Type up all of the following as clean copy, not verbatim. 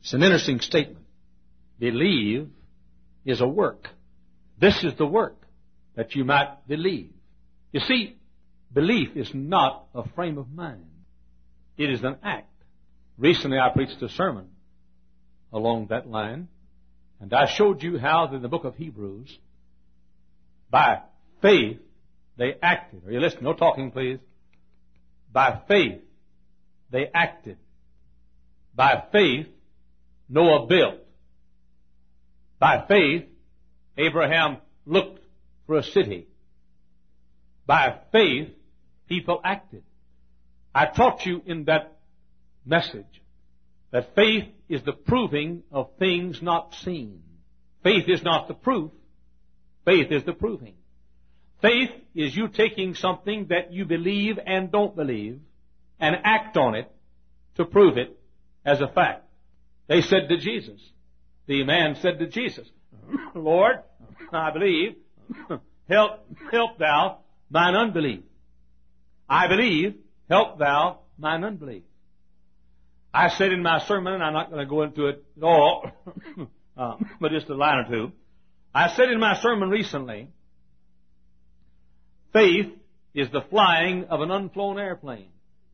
It's an interesting statement. Believe is a work. This is the work, that you might believe. You see, belief is not a frame of mind. It is an act. Recently I preached a sermon along that line, and I showed you how in the book of Hebrews, by faith, they acted. Are you listening? No talking, please. By faith, they acted. By faith, Noah built. By faith, Abraham looked for a city. By faith, people acted. I taught you in that message that faith is the proving of things not seen. Faith is not the proof. Faith is the proving. Faith is you taking something that you believe and don't believe and act on it to prove it as a fact. They said to Jesus, the man said to Jesus, Lord, I believe, help thou mine unbelief. I believe, help thou mine unbelief. I said in my sermon, and I'm not going to go into it at all, but just a line or two. I said in my sermon recently, faith is the flying of an unflown airplane.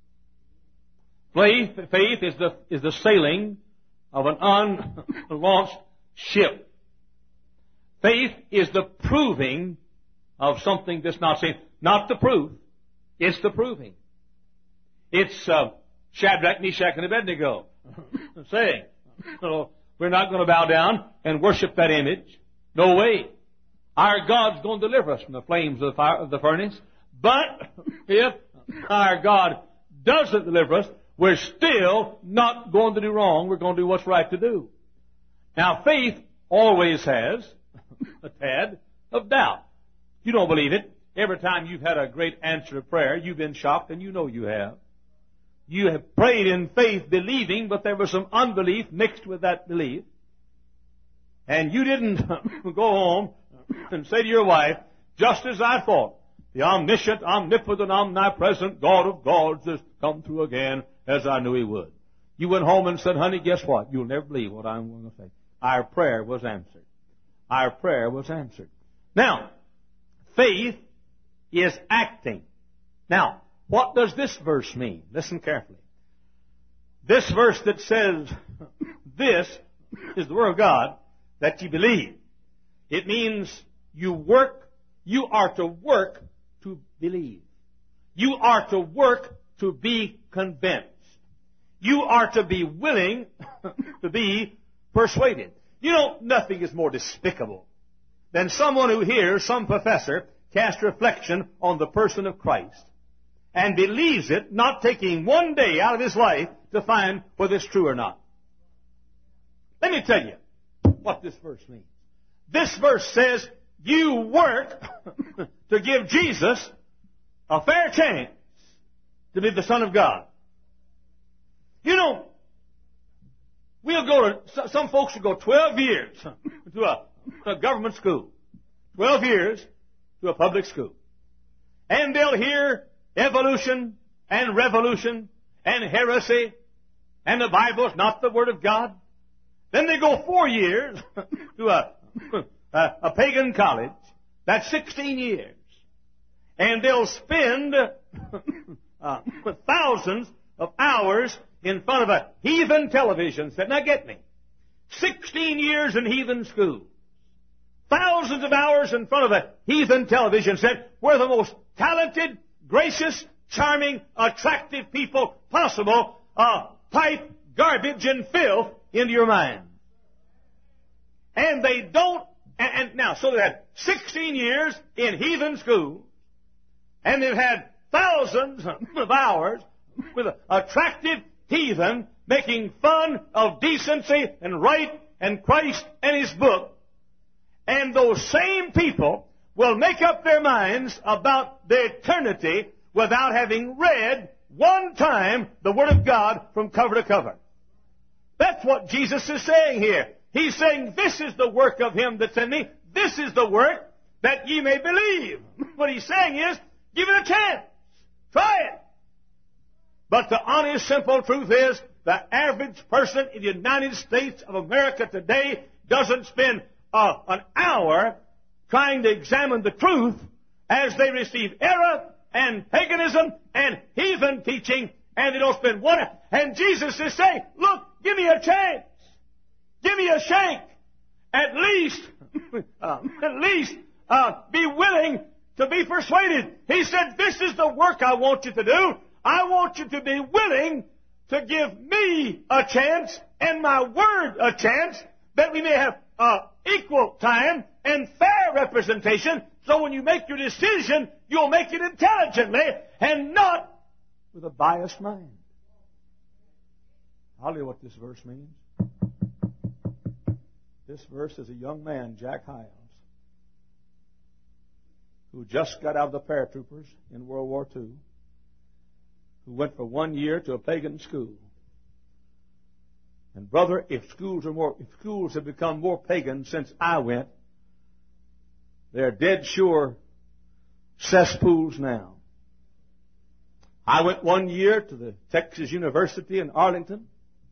Faith is the sailing of an unlaunched ship. Faith is the proving of something that's not seen. Not the proof, it's the proving. It's Shadrach, Meshach, and Abednego saying, we're not going to bow down and worship that image. No way. Our God's going to deliver us from the flames of the furnace. But if our God doesn't deliver us, we're still not going to do wrong. We're going to do what's right to do. Now, faith always has a tad of doubt. You don't believe it. Every time you've had a great answer to prayer, you've been shocked, and you know you have. You have prayed in faith, believing, but there was some unbelief mixed with that belief. And you didn't go home and say to your wife, just as I thought, the omniscient, omnipotent, omnipresent God of gods has come through again as I knew He would. You went home and said, honey, guess what? You'll never believe what I'm going to say. Our prayer was answered. Our prayer was answered. Now, faith is acting. Now, what does this verse mean? Listen carefully. This verse that says, this is the Word of God, that you believe. It means you are to work to believe. You are to work to be convinced. You are to be willing to be persuaded. You know, nothing is more despicable than someone who hears some professor cast reflection on the person of Christ and believes it, not taking one day out of his life to find whether it's true or not. Let me tell you what this verse means. This verse says you work to give Jesus a fair chance to be the Son of God. You know, some folks will go 12 years to a government school, 12 years to a public school. And they'll hear evolution and revolution and heresy, and the Bible's not the Word of God. Then they go 4 years to a pagan college. That's 16 years. And they'll spend thousands of hours in front of a heathen television set. Now get me. 16 years in heathen school. Thousands of hours in front of a heathen television set where the most talented, gracious, charming, attractive people possible pipe garbage and filth into your mind. And they don't, and now, so they had 16 years in heathen school, and they've had thousands of hours with attractive heathen making fun of decency and right and Christ and His book. And those same people will make up their minds about the eternity without having read one time the Word of God from cover to cover. That's what Jesus is saying here. He's saying, this is the work of Him that sent me. This is the work that ye may believe. What He's saying is, give it a chance. Try it. But the honest, simple truth is, the average person in the United States of America today doesn't spend an hour trying to examine the truth as they receive error and paganism and heathen teaching, and they don't spend one hour. And Jesus is saying, look, give me a chance. Give me a shake. At least be willing to be persuaded. He said, this is the work I want you to do. I want you to be willing to give me a chance and my word a chance, that we may have equal time and fair representation, so when you make your decision, you'll make it intelligently and not with a biased mind. I'll tell you what this verse means. This verse is a young man, Jack Hyles, who just got out of the paratroopers in World War II, who went for 1 year to a pagan school. And brother, if schools have become more pagan since I went, they're dead sure cesspools now. I went 1 year to the Texas University in Arlington.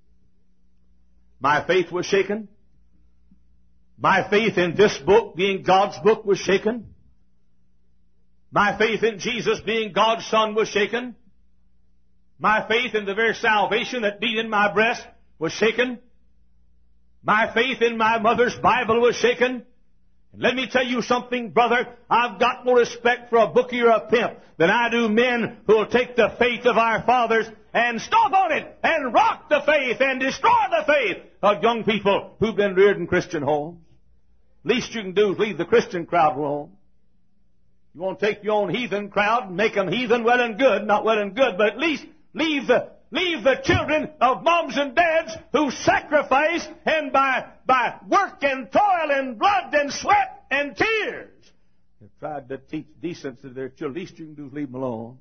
My faith was shaken. My faith in this book being God's book was shaken. My faith in Jesus being God's Son was shaken. My faith in the very salvation that beat in my breast was shaken. My faith in my mother's Bible was shaken. And let me tell you something, brother. I've got more respect for a bookie or a pimp than I do men who will take the faith of our fathers and stomp on it and rock the faith and destroy the faith of young people who've been reared in Christian homes. Least you can do is leave the Christian crowd alone. You want to take your own heathen crowd and make them heathen, well and good, not well and good, but at least leave the children of moms and dads who sacrifice and by work and toil and blood and sweat and tears have tried to teach decency to their children. Least you can do is leave them alone.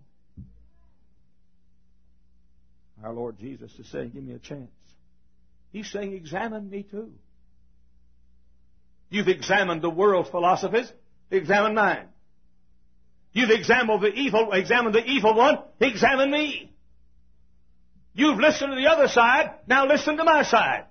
Our Lord Jesus is saying, give me a chance. He's saying, examine me too. You've examined the world's philosophies. Examine mine. You've examined the evil one. Examine me. You've listened to the other side. Now listen to my side.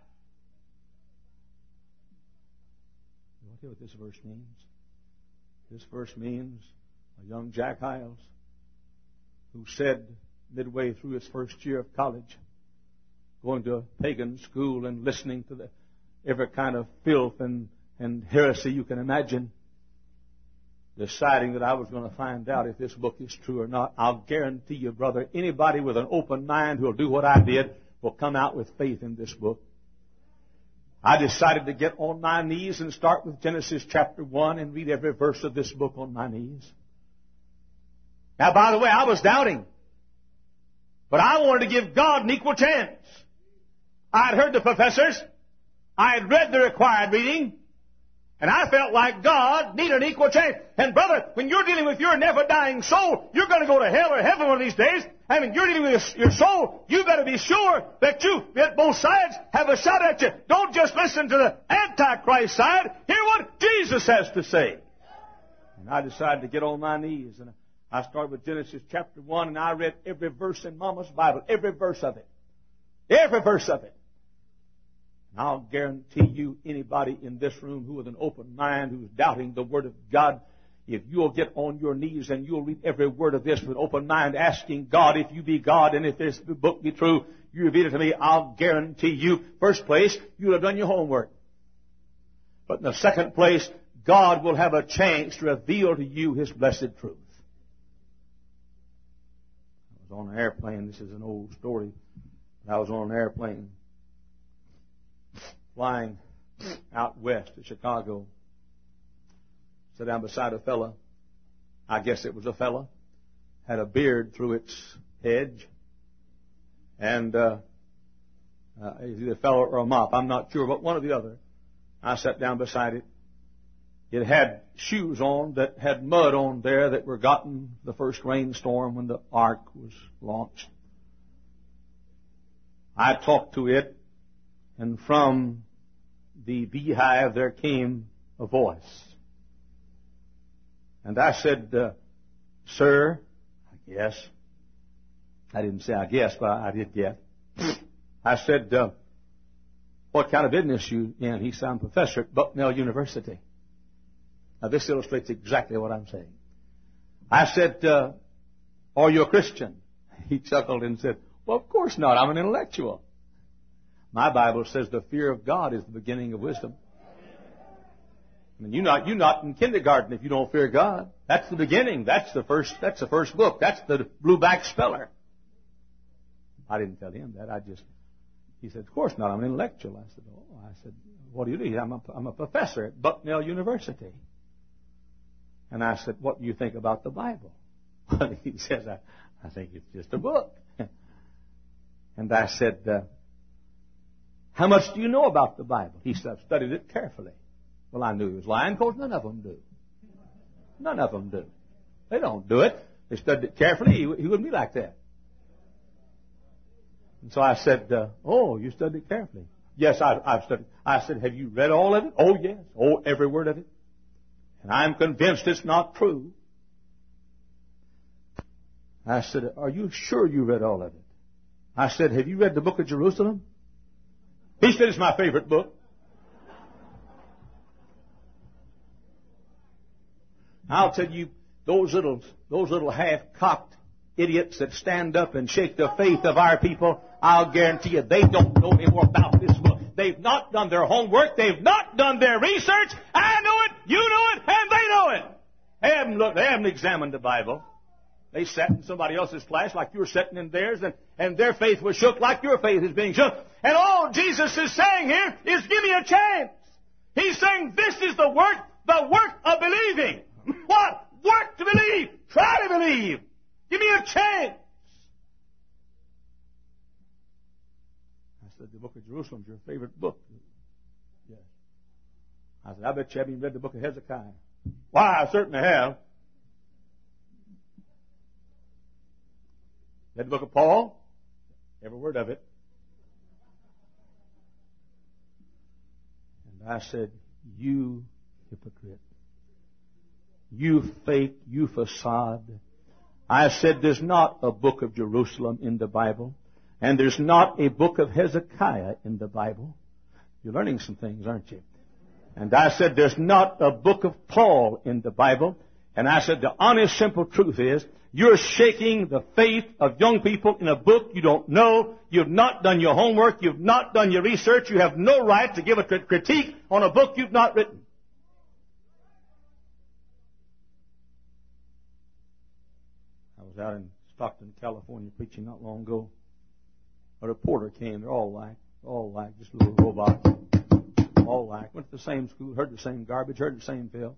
You hear what this verse means? This verse means a young Jack Hyles who said midway through his first year of college, going to a pagan school and listening to every kind of filth and heresy you can imagine, deciding that I was going to find out if this book is true or not. I'll guarantee you, brother, anybody with an open mind who will do what I did will come out with faith in this book. I decided to get on my knees and start with Genesis chapter 1 and read every verse of this book on my knees. Now, by the way, I was doubting, but I wanted to give God an equal chance. I had heard the professors. I had read the required reading. And I felt like God needed an equal chance. And brother, when you're dealing with your never-dying soul, you're going to go to hell or heaven one of these days. I mean, you're dealing with your soul. You better be sure that both sides have a shot at you. Don't just listen to the Antichrist side. Hear what Jesus has to say. And I decided to get on my knees. And I started with Genesis chapter 1, and I read every verse in Mama's Bible. Every verse of it. Every verse of it. And I'll guarantee you, anybody in this room who with an open mind, who's doubting the Word of God, if you'll get on your knees and you'll read every word of this with an open mind, asking God if you be God and if this book be true, you reveal it to me, I'll guarantee you, first place, you'll have done your homework. But in the second place, God will have a chance to reveal to you His blessed truth. I was on an airplane. This is an old story. I was on an airplane flying out west to Chicago. Sat down beside a fella. I guess it was a fella. Had a beard through its hedge. And either a fella or a mop. I'm not sure, but one or the other. I sat down beside it. It had shoes on that had mud on there that were gotten the first rainstorm when the ark was launched. I talked to it, and from the beehive there came a voice. And I said, sir, I guess. I didn't say I guess, but I did guess. I said, what kind of business you in? He said, I'm a professor at Bucknell University. Now, this illustrates exactly what I'm saying. I said, are you a Christian? He chuckled and said, well, of course not. I'm an intellectual. My Bible says the fear of God is the beginning of wisdom. I mean, you're not in kindergarten if you don't fear God. That's the beginning. That's the first book. That's the blue-back speller. I didn't tell him that. He said, of course not. I'm an intellectual. I said, oh. I said, what do you do? I'm a professor at Bucknell University. And I said, what do you think about the Bible? He says, I think it's just a book. And I said, how much do you know about the Bible? He said, I've studied it carefully. Well, I knew he was lying because none of them do. None of them do. They don't do it. They studied it carefully. He wouldn't be like that. And so I said, oh, you studied it carefully. Yes, I've studied. I said, have you read all of it? Oh, yes. Oh, every word of it. And I'm convinced it's not true. I said, are you sure you read all of it? I said, have you read the book of Jerusalem? He said, it's my favorite book. I'll tell you, those little half-cocked idiots that stand up and shake the faith of our people, I'll guarantee you they don't know any more about this book. They've not done their homework. They've not done their research. I know it, you know it, and they know it. They haven't examined the Bible. They sat in somebody else's class like you were sitting in theirs, and their faith was shook like your faith is being shook. And all Jesus is saying here is give me a chance. He's saying this is the work of believing. What? Work to believe. Try to believe. Give me a chance. I said, the book of Jerusalem is your favorite book. Yes. I said, I bet you haven't even read the book of Hezekiah. Why, I certainly have. Read the book of Paul? Every word of it. And I said, you hypocrite. You fake, you facade. I said there's not a book of Jerusalem in the Bible, and there's not a book of Hezekiah in the Bible. You're learning some things, aren't you? And I said there's not a book of Paul in the Bible, and I said the honest, simple truth is you're shaking the faith of young people in a book you don't know. You've not done your homework. You've not done your research. You have no right to give a critique on a book you've not written. I was out in Stockton, California, preaching not long ago. A reporter came. They're all like, just little robots. All like. Went to the same school, heard the same garbage, heard the same fill.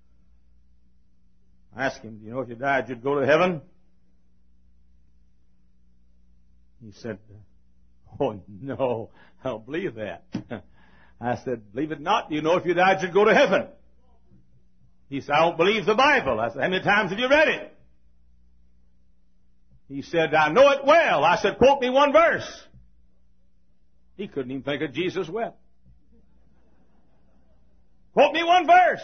I asked him, do you know if you died, you'd go to heaven? He said, oh, no, I don't believe that. I said, believe it not. Do you know if you died, you'd go to heaven? He said, I don't believe the Bible. I said, how many times have you read it? He said, I know it well. I said, quote me one verse. He couldn't even think of Jesus wept. Quote me one verse.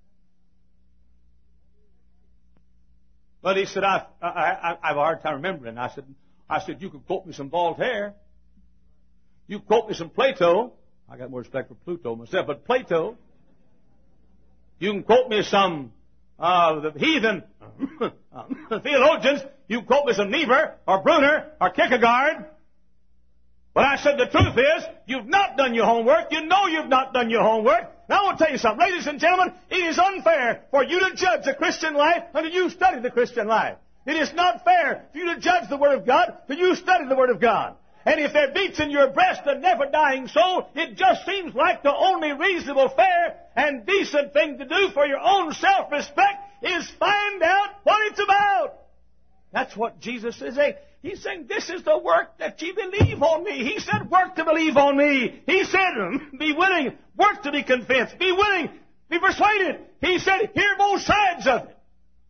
But he said, I have a hard time remembering. I said, you could quote me some Voltaire. You quote me some Plato. I got more respect for Pluto myself, but Plato. You can quote me some the heathen theologians. You can quote me some Niebuhr or Brunner or Kierkegaard. But I said the truth is, you've not done your homework. You know you've not done your homework. Now I want to tell you something. Ladies and gentlemen, it is unfair for you to judge the Christian life until you study the Christian life. It is not fair for you to judge the Word of God until you study the Word of God. And if there beats in your breast a never-dying soul, it just seems like the only reasonable, fair, and decent thing to do for your own self-respect is find out what it's about. That's what Jesus is saying. He's saying, this is the work that you believe on me. He said, work to believe on me. He said, be willing, work to be convinced. Be willing, be persuaded. He said, hear both sides of it.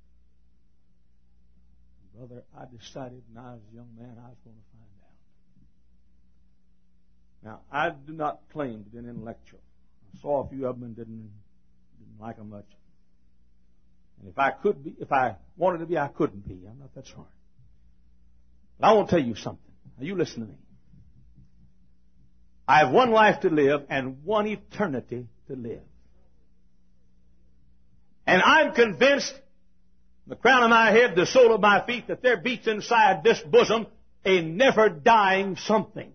Brother, I decided when I was a young man I was going to find out. Now, I do not claim to be an intellectual. I saw a few of them and didn't like them much. And if I wanted to be, I couldn't be. I'm not that smart. But I want to tell you something. Now, you listen to me. I have one life to live and one eternity to live. And I'm convinced, the crown of my head, the sole of my feet, that there beats inside this bosom a never-dying something.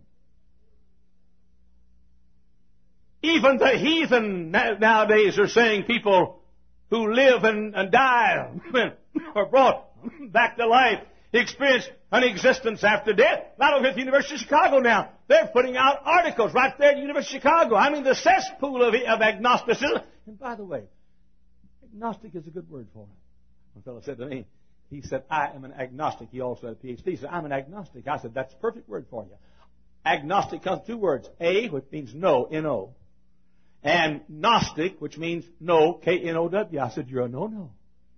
Even the heathen nowadays are saying people who live and die are brought back to life, experience an existence after death. Not only at the University of Chicago now. They're putting out articles right there at the University of Chicago. I mean, the cesspool of agnosticism. And by the way, agnostic is a good word for it. One fellow said to me, he said, I am an agnostic. He also had a PhD. He said, I'm an agnostic. I said, that's a perfect word for you. Agnostic comes from two words. A, which means no, N-O. And Gnostic, which means no, K-N-O-W. I said, you're a no-no.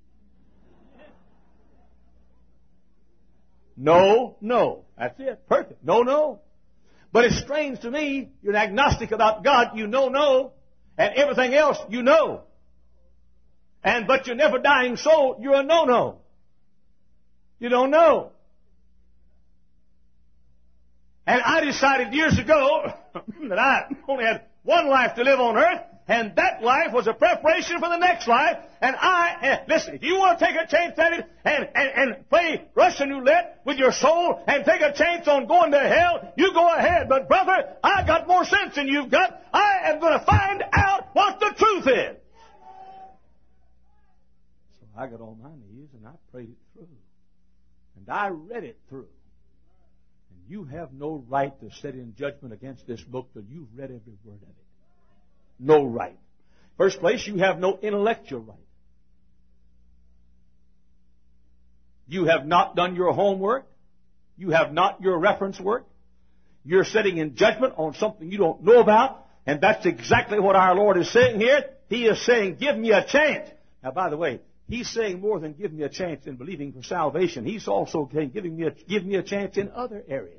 No, no. That's it. Perfect. No, no. But it's strange to me, you're an agnostic about God, you know no, and everything else you know. But you're never dying soul, you're a no-no. You don't know. And I decided years ago that I only had one life to live on earth, and that life was a preparation for the next life. And listen, if you want to take a chance at it and play Russian roulette with your soul and take a chance on going to hell, you go ahead. But brother, I got more sense than you've got. I am going to find out what the truth is. So I got on my knees and I prayed it through. And I read it through. And you have no right to sit in judgment against this book till you've read every word of it. No right. First place, you have no intellectual right. You have not done your homework. You have not your reference work. You're sitting in judgment on something you don't know about. And that's exactly what our Lord is saying here. He is saying, give me a chance. Now, by the way, He's saying more than give me a chance in believing for salvation. He's also saying, give me a chance in other areas.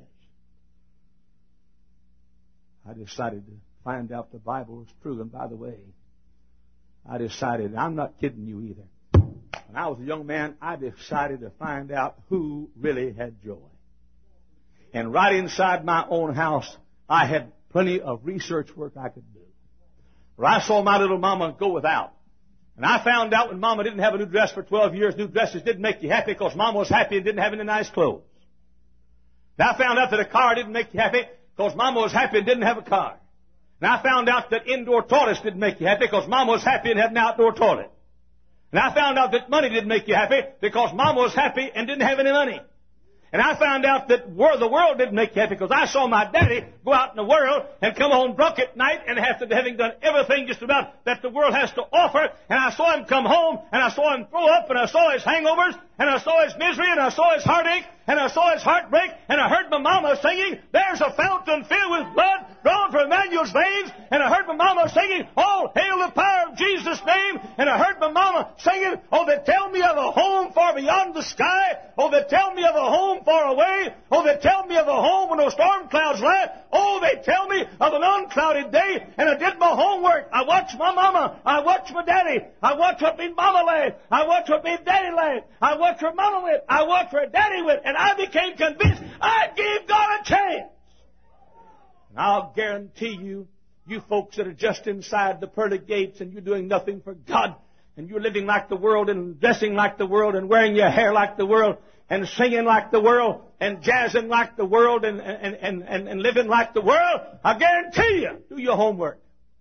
I decided to find out the Bible was true. And by the way, I decided, I'm not kidding you either. When I was a young man, I decided to find out who really had joy. And right inside my own house, I had plenty of research work I could do. Where I saw my little mama go without. And I found out when mama didn't have a new dress for 12 years, new dresses didn't make you happy because mama was happy and didn't have any nice clothes. And I found out that a car didn't make you happy because mama was happy and didn't have a car. And I found out that indoor toilets didn't make you happy because mama was happy and had an outdoor toilet. And I found out that money didn't make you happy because mama was happy and didn't have any money. And I found out that the world didn't make you happy because I saw my daddy go out in the world and come home drunk at night and having done everything just about that the world has to offer. And I saw him come home and I saw him throw up and I saw his hangovers and I saw his misery and I saw his heartache and I saw his heartbreak and I heard my mama singing, there's a fountain filled with blood drawn from Emmanuel's veins. And I heard my mama singing, oh, hail the power of Jesus' name. And I heard my mama singing, oh, they tell me of a home far beyond the sky. Oh, they tell me of a home far away. Oh, they tell me of a home where no storm clouds lie. Oh, they tell me of an unclouded day. And I did my homework. I watched my mama. I watched my daddy. I watched what me mama laid. I watched what me daddy laid. I watched where mama went. I watched where daddy went. And I became convinced I gave God a chance. And I'll guarantee you, you folks that are just inside the pearly gates and you're doing nothing for God, and you're living like the world and dressing like the world and wearing your hair like the world and singing like the world and jazzing like the world and living like the world, I guarantee you, do your homework.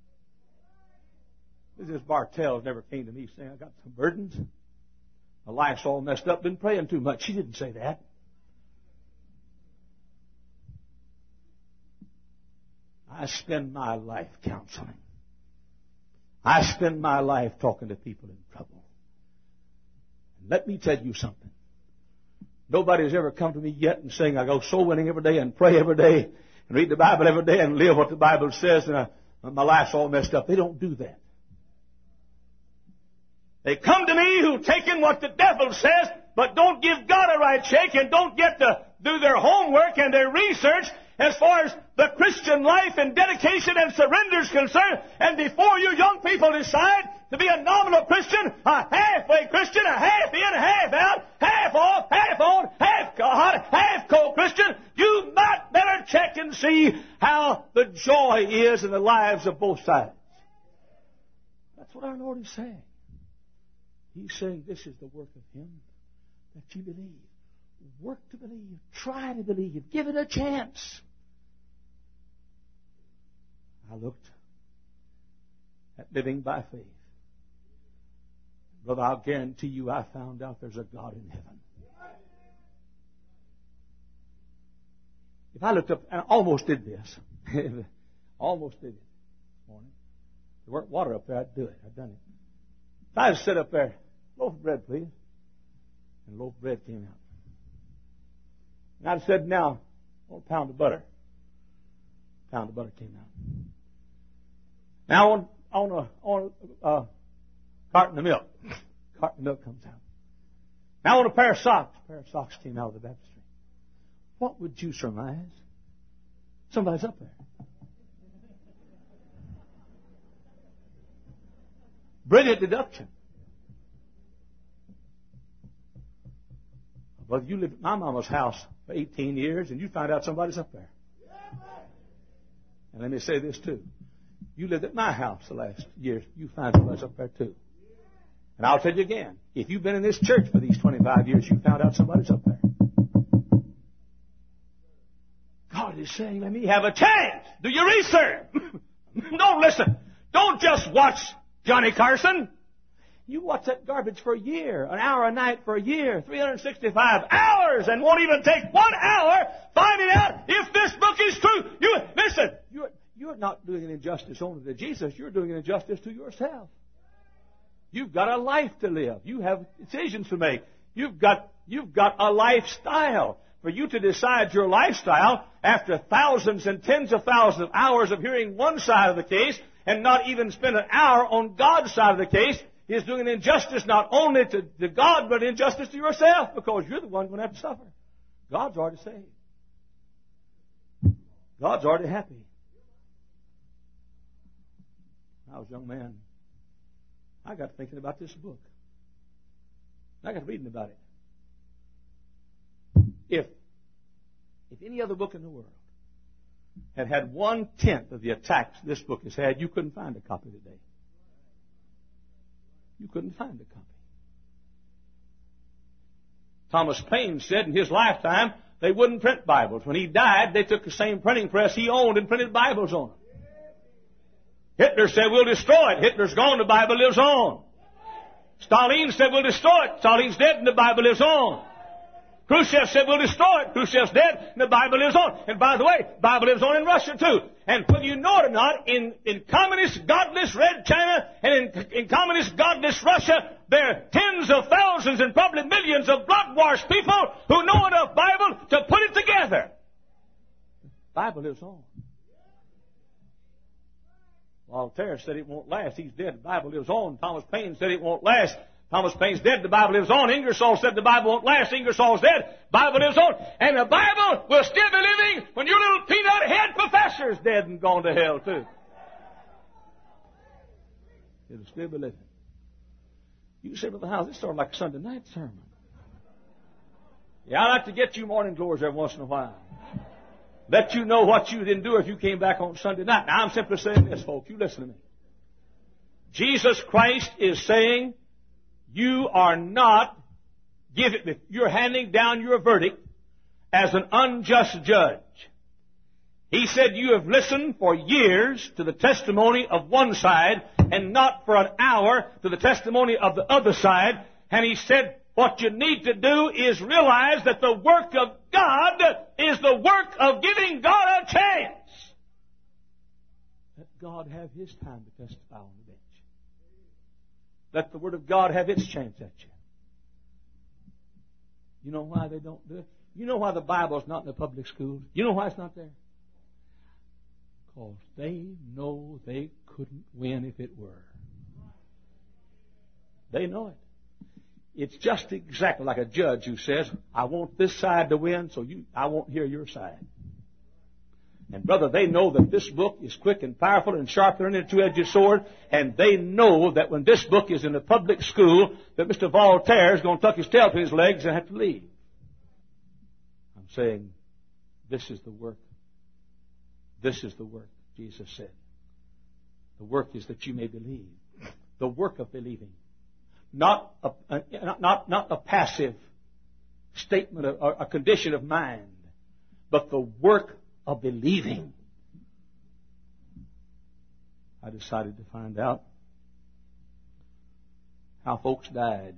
Mrs. Bartell never came to me saying, I got some burdens. My life's all messed up, been praying too much. She didn't say that. I spend my life counseling. I spend my life talking to people in trouble. And let me tell you something. Nobody's ever come to me yet and saying, I go soul winning every day and pray every day and read the Bible every day and live what the Bible says and my life's all messed up. They don't do that. They come to me who take in what the devil says, but don't give God a right shake and don't get to do their homework and their research as far as the Christian life and dedication and surrender is concerned. And before you young people decide to be a nominal Christian, a halfway Christian, a half in, half out, half off, half on, half God, half co-Christian, you might better check and see how the joy is in the lives of both sides. That's what our Lord is saying. He's saying this is the work of Him, that you believe. Work to believe. Try to believe. Give it a chance. I looked at living by faith. Brother, I'll guarantee you I found out there's a God in heaven. If I looked up, and I almost did this. Almost did it this morning. There weren't water up there, I'd do it. I'd done it. If I had sit up there, loaf of bread, please. And a loaf of bread came out. And I'd said, now, I want a pound of butter. A pound of butter came out. Now I want a carton of milk. Carton of milk comes out. Now I want a pair of socks. A pair of socks came out of the baptistry. What would you surmise? Somebody's up there. Brilliant deduction. Well, you lived at my mama's house for 18 years, and you find out somebody's up there. And let me say this, too. You lived at my house the last years. You find somebody's up there, too. And I'll tell you again, if you've been in this church for these 25 years, you found out somebody's up there. God is saying, let me have a chance. Do your research. Don't listen. Don't just watch Johnny Carson. You watch that garbage for a year, an hour a night for a year, 365 hours, and won't even take 1 hour finding out if this book is true. Listen, you're not doing an injustice only to Jesus. You're doing an injustice to yourself. You've got a life to live. You have decisions to make. You've got a lifestyle. For you to decide your lifestyle after thousands and tens of thousands of hours of hearing one side of the case and not even spend an hour on God's side of the case is doing an injustice not only to God, but injustice to yourself, because you're the one going to have to suffer. God's already saved. God's already happy. When I was a young man, I got thinking about this book. I got reading about it. If any other book in the world had 1/10 of the attacks this book has had, you couldn't find a copy today. You couldn't find a copy. Thomas Paine said in his lifetime they wouldn't print Bibles. When he died, they took the same printing press he owned and printed Bibles on them. Hitler said, we'll destroy it. Hitler's gone, the Bible lives on. Stalin said, we'll destroy it. Stalin's dead and the Bible lives on. Khrushchev said, we'll destroy it. Khrushchev's dead and the Bible lives on. And by the way, the Bible lives on in Russia too. And whether you know it or not, in communist, godless Red China and in communist, godless Russia, there are tens of thousands and probably millions of blood-washed people who know enough Bible to put it together. The Bible lives on. Voltaire said it won't last. He's dead. The Bible lives on. Thomas Paine said it won't last. Thomas Paine's dead. The Bible lives on. Ingersoll said the Bible won't last. Ingersoll's dead. Bible lives on. And the Bible will still be living when your little peanut head professor's dead and gone to hell too. It'll still be living. You say, Brother Howes, it's sort of like a Sunday night sermon. Yeah, I like to get you morning glories every once in a while. Let you know what you didn't do if you came back on Sunday night. Now, I'm simply saying this, folks. You listen to me. Jesus Christ is saying, you are not you're handing down your verdict as an unjust judge. He said you have listened for years to the testimony of one side and not for an hour to the testimony of the other side. And he said what you need to do is realize that the work of God is the work of giving God a chance. Let God have His time to testify on the bench. Let the Word of God have its chance at you. You know why they don't do it? You know why the Bible is not in the public schools? You know why it's not there? Because they know they couldn't win if it were. They know it. It's just exactly like a judge who says, I want this side to win, so I won't hear your side. And brother, they know that this book is quick and powerful and sharper than a two-edged sword. And they know that when this book is in a public school, that Mr. Voltaire is going to tuck his tail between his legs and have to leave. I'm saying, this is the work. This is the work, Jesus said. The work is that you may believe. The work of believing. Not a passive statement or a condition of mind, but the work of believing. I decided to find out how folks died.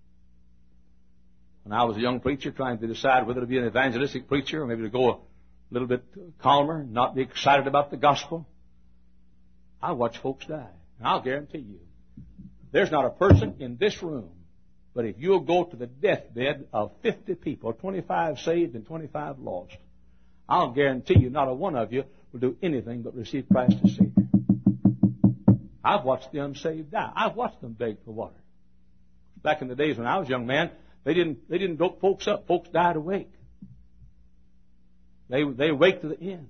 When I was a young preacher trying to decide whether to be an evangelistic preacher or maybe to go a little bit calmer, not be excited about the gospel, I watched folks die. And I'll guarantee you, there's not a person in this room, but if you'll go to the deathbed of 50 people, 25 saved and 25 lost, I'll guarantee you not a one of you will do anything but receive Christ as Savior. I've watched the unsaved die. I've watched them beg for water. Back in the days when I was a young man, they didn't dope folks up. Folks died awake. They wake to the end.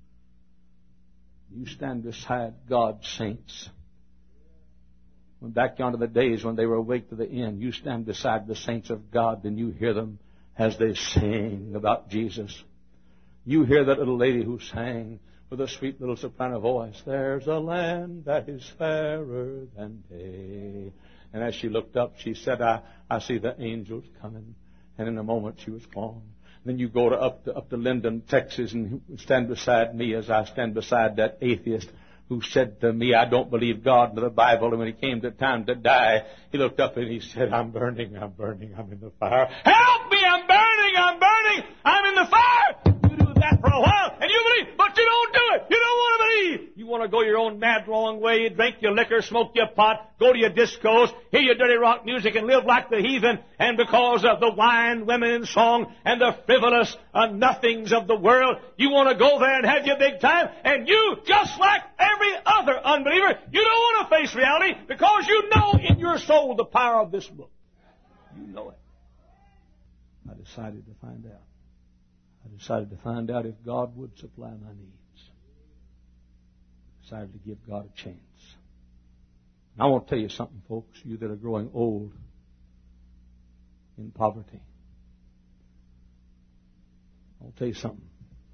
You stand beside God's saints. When back yonder the days when they were awake to the end, you stand beside the saints of God and you hear them as they sing about Jesus. You hear that little lady who sang with a sweet little soprano voice, "There's a land that is fairer than day." And as she looked up, she said, I see the angels coming. And in a moment she was gone. Then you go up to Linden, Texas, and stand beside me as I stand beside that atheist who said to me, "I don't believe God nor the Bible." And when he came to time to die, he looked up and he said, I'm burning, I'm in the fire. Help me, I'm burning, I'm in the fire. You do that for a while, and you believe, but you don't do it. You don't want to believe. You want to go your own mad, wrong way, drink your liquor, smoke your pot, go to your discos, hear your dirty rock music, and live like the heathen. And because of the wine, women, and song, and the frivolous nothings of the world, you want to go there and have your big time. And you, just like every other unbeliever, you don't want to face reality because you know in your soul the power of this book. You know it. I decided to find out. I decided to find out if God would supply my needs. I decided to give God a chance. And I want to tell you something, folks, you that are growing old in poverty. I want to tell you something.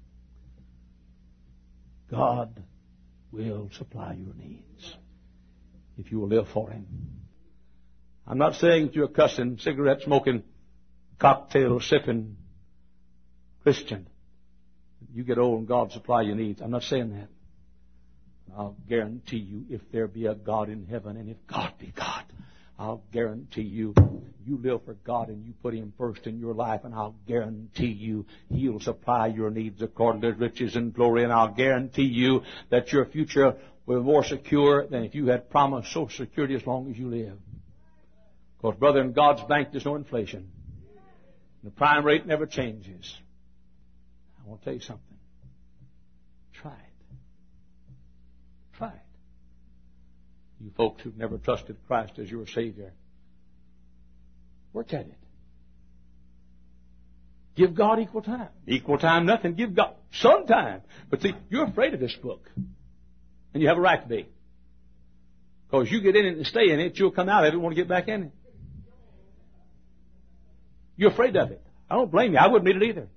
God will supply your needs if you will live for Him. I'm not saying that you're a cussing, cigarette smoking, cocktail sipping Christian. You get old and God supply your needs. I'm not saying that. I'll guarantee you, if there be a God in heaven, and if God be God, I'll guarantee you, you live for God and you put Him first in your life, and I'll guarantee you He'll supply your needs according to His riches and glory, and I'll guarantee you that your future will be more secure than if you had promised Social Security as long as you live. Because, brother, in God's bank there's no inflation. The prime rate never changes. I want to tell you something. Try it. Try it. You folks who've never trusted Christ as your Savior, work at it. Give God equal time. Equal time, nothing. Give God some time. But see, you're afraid of this book. And you have a right to be. Because you get in it and stay in it, you'll come out of it and want to get back in it. You're afraid of it. I don't blame you. I wouldn't read it either.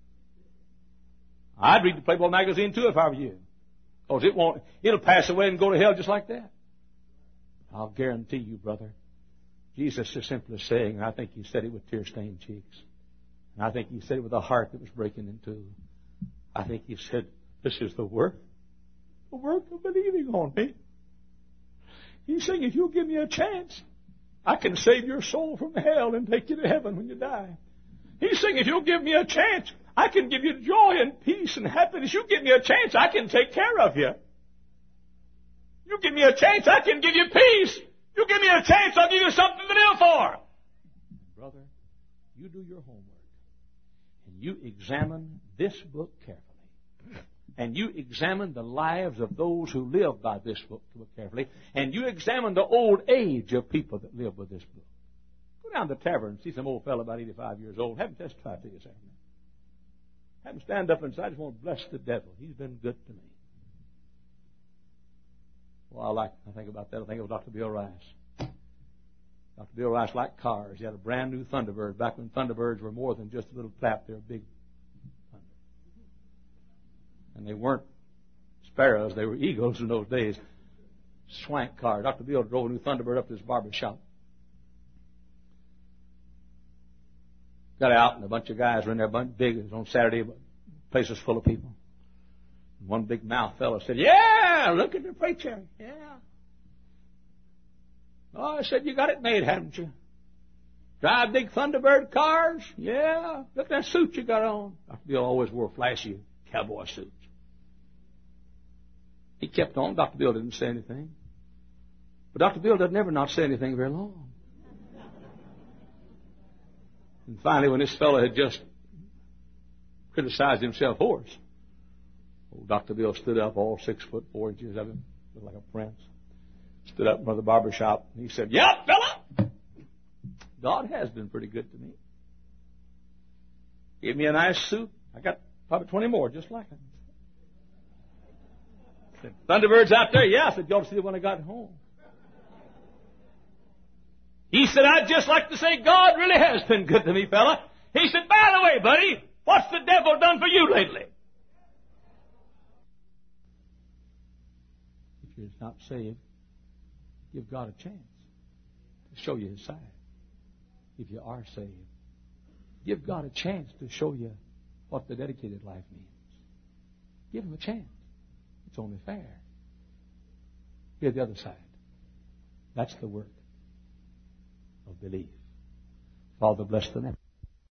I'd read the Playboy magazine too if I were you. Because it'll pass away and go to hell just like that. I'll guarantee you, brother, Jesus is simply saying, and I think He said it with tear-stained cheeks. And I think He said it with a heart that was breaking in two. I think He said, this is the work of believing on me. He's saying, if you'll give me a chance, I can save your soul from hell and take you to heaven when you die. He's saying, if you'll give me a chance, I can give you joy and peace and happiness. You give me a chance, I can take care of you. You give me a chance, I can give you peace. You give me a chance, I'll give you something to live for. Brother, you do your homework. And you examine this book carefully. And you examine the lives of those who live by this book carefully. And you examine the old age of people that live with this book. Go down to the tavern and see some old fellow about 85 years old. Have him testify to you this afternoon. Have him stand up and say, I just want to bless the devil. He's been good to me. Well, I think about that. I think of Dr. Bill Rice. Dr. Bill Rice liked cars. He had a brand new Thunderbird. Back when Thunderbirds were more than just a little flap, they were big Thunder. And they weren't sparrows. They were eagles in those days. Swank car. Dr. Bill drove a new Thunderbird up to his barber shop. Got out, and a bunch of guys were in there, big. It was on Saturday. The place was full of people. One big mouth fellow said, yeah, look at the preacher. Yeah. Oh, I said, you got it made, haven't you? Drive big Thunderbird cars? Yeah. Look at that suit you got on. Dr. Bill always wore flashy cowboy suits. He kept on. Dr. Bill didn't say anything. But Dr. Bill doesn't ever not say anything very long. And finally, when this fellow had just criticized himself hoarse, old Dr. Bill stood up, all 6'4" of him, looked like a prince. Stood up in front of the barber shop, and he said, "Yep, fella, God has been pretty good to me. Gave me a nice suit. I got probably 20 more just like it. Said, Thunderbirds out there? Yeah." I said, "You ought to see the one I got home." He said, "I'd just like to say God really has been good to me, fella." He said, "By the way, buddy, what's the devil done for you lately?" If you're not saved, give God a chance to show you His side. If you are saved, give God a chance to show you what the dedicated life means. Give Him a chance. It's only fair. Here's the other side. That's the work of belief. Father, bless the name.